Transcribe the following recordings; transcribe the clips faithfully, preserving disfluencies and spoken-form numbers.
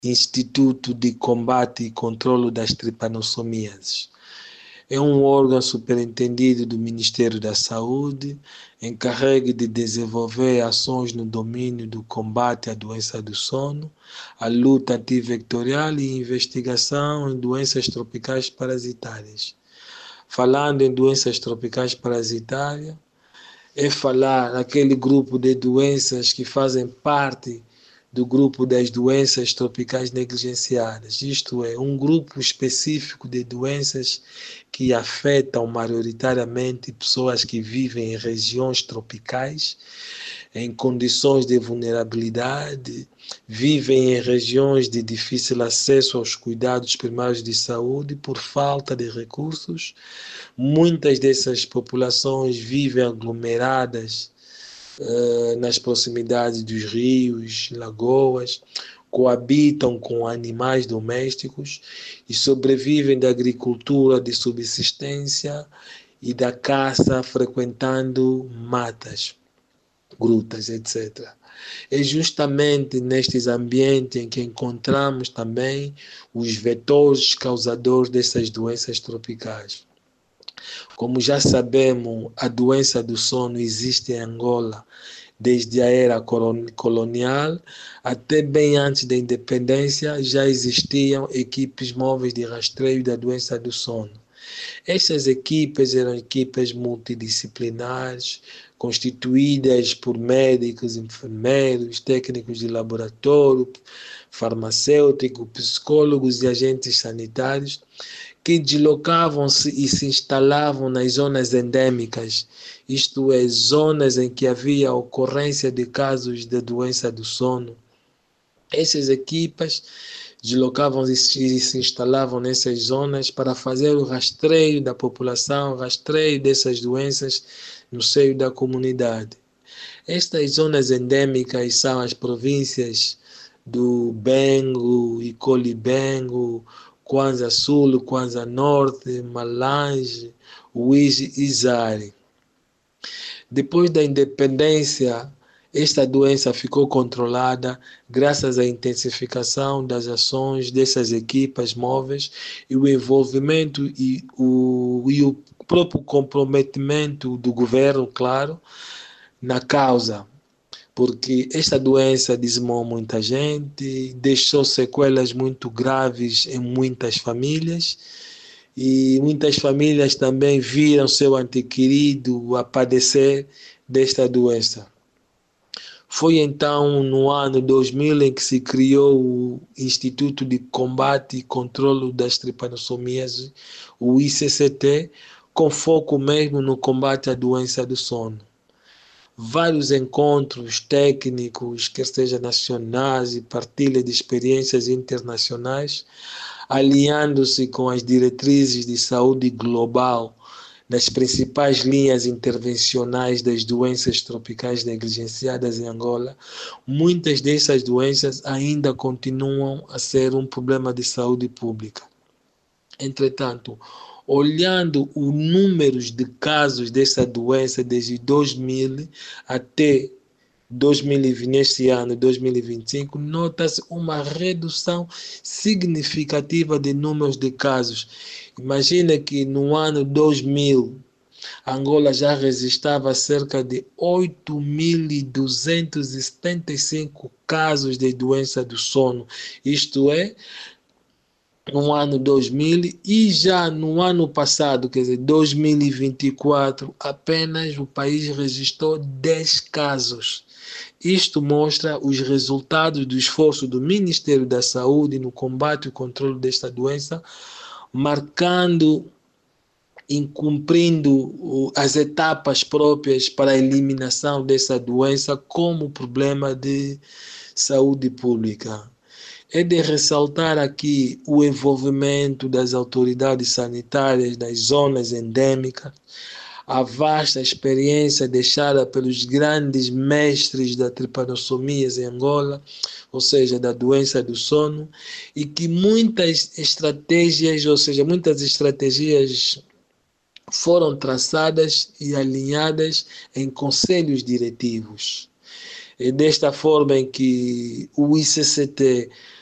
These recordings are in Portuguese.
Instituto de Combate e Controlo das Tripanossomíases. É um órgão superintendido do Ministério da Saúde, encarregue de desenvolver ações no domínio do combate à doença do sono, a luta antivectorial e investigação em doenças tropicais parasitárias. Falando em doenças tropicais parasitárias, é falar naquele grupo de doenças que fazem parte do grupo das doenças tropicais negligenciadas, isto é, um grupo específico de doenças que afetam maioritariamente pessoas que vivem em regiões tropicais, em condições de vulnerabilidade, vivem em regiões de difícil acesso aos cuidados primários de saúde por falta de recursos. Muitas dessas populações vivem aglomeradas uh, nas proximidades dos rios, lagoas, coabitam com animais domésticos e sobrevivem da agricultura de subsistência e da caça, frequentando matas, grutas, etcétera. É justamente nestes ambientes em que encontramos também os vetores causadores dessas doenças tropicais. Como já sabemos, a doença do sono existe em Angola desde a era colonial até bem antes da independência. Já existiam equipes móveis de rastreio da doença do sono. Essas equipes eram equipes multidisciplinares, constituídas por médicos, enfermeiros, técnicos de laboratório, farmacêuticos, psicólogos e agentes sanitários, que deslocavam-se e se instalavam nas zonas endêmicas, isto é, zonas em que havia ocorrência de casos de doença do sono. Essas equipas deslocavam-se e se instalavam nessas zonas para fazer o rastreio da população, o rastreio dessas doenças no seio da comunidade. Estas zonas endêmicas são as províncias do Bengo, Icoli-Bengo, Kwanza Sul, Kwanza Norte, Malange, Uíge e Zare. Depois da independência, esta doença ficou controlada graças à intensificação das ações dessas equipas móveis e o envolvimento e o, e o próprio comprometimento do governo, claro, na causa. Porque esta doença dizimou muita gente, deixou sequelas muito graves em muitas famílias, e muitas famílias também viram seu ente querido a padecer desta doença. Foi então no ano dois mil em que se criou o Instituto de Combate e Controlo das Tripanossomíases, o I C C T, com foco mesmo no combate à doença do sono. Vários encontros técnicos, quer seja nacionais e partilha de experiências internacionais, alinhando-se com as diretrizes de saúde global nas principais linhas intervencionais das doenças tropicais negligenciadas em Angola. Muitas dessas doenças ainda continuam a ser um problema de saúde pública. Entretanto, olhando os números de casos dessa doença desde dois mil até dois mil e vinte, neste ano, dois mil e vinte e cinco, nota-se uma redução significativa de números de casos. Imagina que no ano dois mil, Angola já registrava cerca de oito mil duzentos e setenta e cinco casos de doença do sono, isto é, no ano dois mil, e já no ano passado, quer dizer, dois mil e vinte e quatro, apenas o país registrou dez casos. Isto mostra os resultados do esforço do Ministério da Saúde no combate e controle desta doença, marcando e cumprindo as etapas próprias para a eliminação dessa doença como problema de saúde pública. É de ressaltar aqui o envolvimento das autoridades sanitárias das zonas endêmicas, a vasta experiência deixada pelos grandes mestres da tripanossomíase em Angola, ou seja, da doença do sono, e que muitas estratégias, ou seja, muitas estratégias foram traçadas e alinhadas em conselhos diretivos. É desta forma em que o I C C T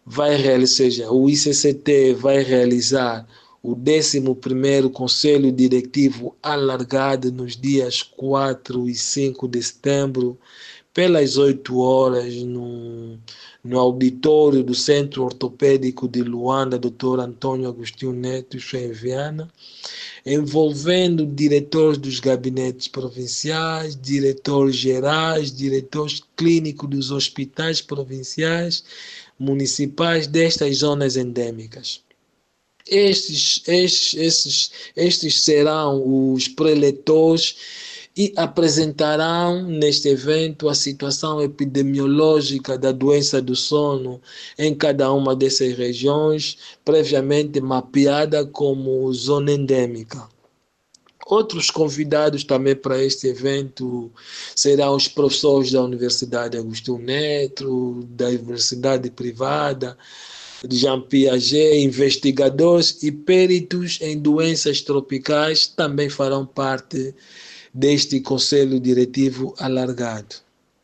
vai realizar, seja, o I C C T vai realizar o décimo primeiro Conselho Diretivo alargado nos dias quatro e cinco de setembro, pelas oito horas, no, no auditório do Centro Ortopédico de Luanda, doutor Antônio Agostinho Neto, em Viana, envolvendo diretores dos gabinetes provinciais, diretores gerais, diretores clínicos dos hospitais provinciais, municipais destas zonas endêmicas. Estes, estes, estes, estes serão os preletores e apresentarão neste evento a situação epidemiológica da doença do sono em cada uma dessas regiões, previamente mapeada como zona endêmica. Outros convidados também para este evento serão os professores da Universidade Agostinho Neto, da Universidade Privada, de Jean Piaget, investigadores e peritos em doenças tropicais também farão parte deste Conselho Diretivo alargado.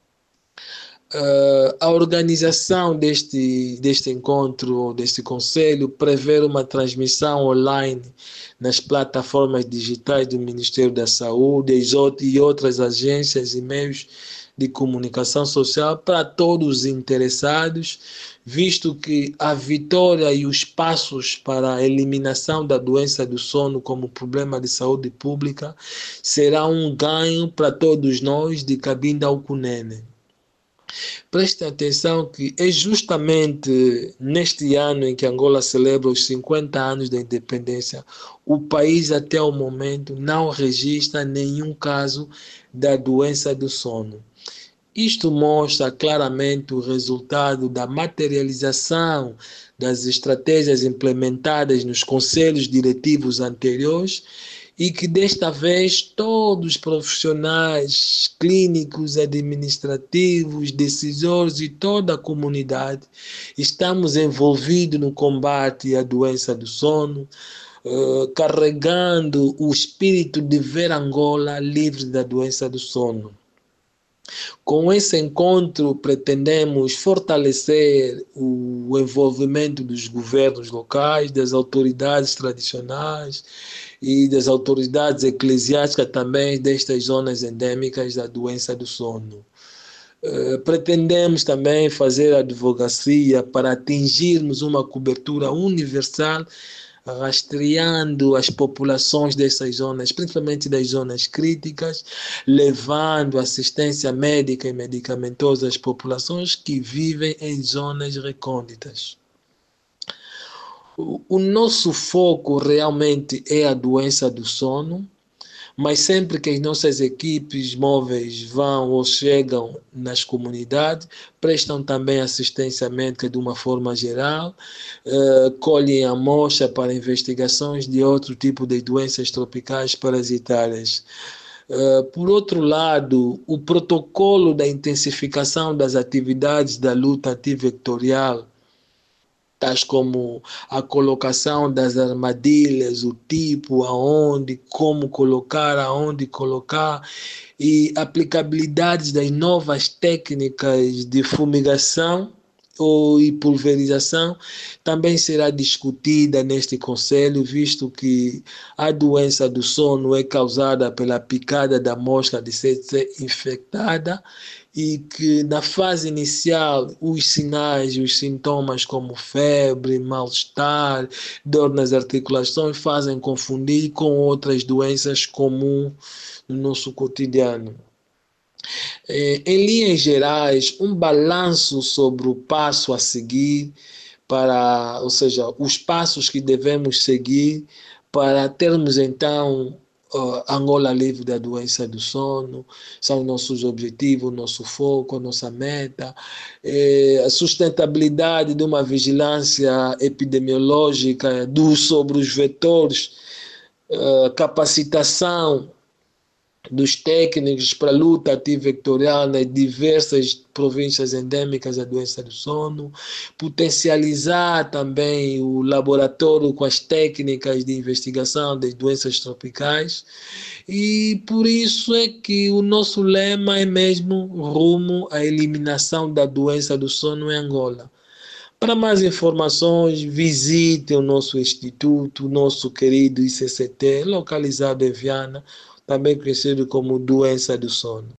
Uh, a organização deste, deste encontro, deste conselho, prevê uma transmissão online nas plataformas digitais do Ministério da Saúde e outras agências e meios de comunicação social para todos os interessados, visto que a vitória e os passos para a eliminação da doença do sono como problema de saúde pública será um ganho para todos nós de Cabinda ao Cunene. Preste atenção que é justamente neste ano em que Angola celebra os cinquenta anos da independência, o país até o momento não registra nenhum caso da doença do sono. Isto mostra claramente o resultado da materialização das estratégias implementadas nos conselhos diretivos anteriores e que desta vez todos os profissionais clínicos, administrativos, decisores e toda a comunidade estamos envolvidos no combate à doença do sono, uh, carregando o espírito de ver Angola livre da doença do sono. Com esse encontro, pretendemos fortalecer o envolvimento dos governos locais, das autoridades tradicionais e das autoridades eclesiásticas também destas zonas endêmicas da doença do sono. Uh, pretendemos também fazer advocacia para atingirmos uma cobertura universal, rastreando as populações dessas zonas, principalmente das zonas críticas, levando assistência médica e medicamentosa às populações que vivem em zonas recônditas. O, o nosso foco realmente é a doença do sono, mas sempre que as nossas equipes móveis vão ou chegam nas comunidades, prestam também assistência médica de uma forma geral, uh, colhem amostra para investigações de outro tipo de doenças tropicais parasitárias. Uh, por outro lado, o protocolo da intensificação das atividades da luta antivectorial, tais como a colocação das armadilhas, o tipo, aonde, como colocar, aonde colocar, e aplicabilidade das novas técnicas de fumigação ou e pulverização também será discutida neste conselho, visto que a doença do sono é causada pela picada da mosca de C C infectada e que na fase inicial os sinais e os sintomas como febre, mal-estar, dor nas articulações fazem confundir com outras doenças comuns no nosso cotidiano. Em linhas gerais, um balanço sobre o passo a seguir, para, ou seja, os passos que devemos seguir para termos então uh, Angola livre da doença do sono, são nossos objetivos, nosso foco, nossa meta, eh, a sustentabilidade de uma vigilância epidemiológica do, sobre os vetores, uh, capacitação dos técnicos para a luta antivectorial nas diversas províncias endêmicas da doença do sono, potencializar também o laboratório com as técnicas de investigação das doenças tropicais, e por isso é que o nosso lema é mesmo rumo à eliminação da doença do sono em Angola. Para mais informações, visite o nosso instituto, o nosso querido I C C T, localizado em Viana, também conhecido como doença do sono.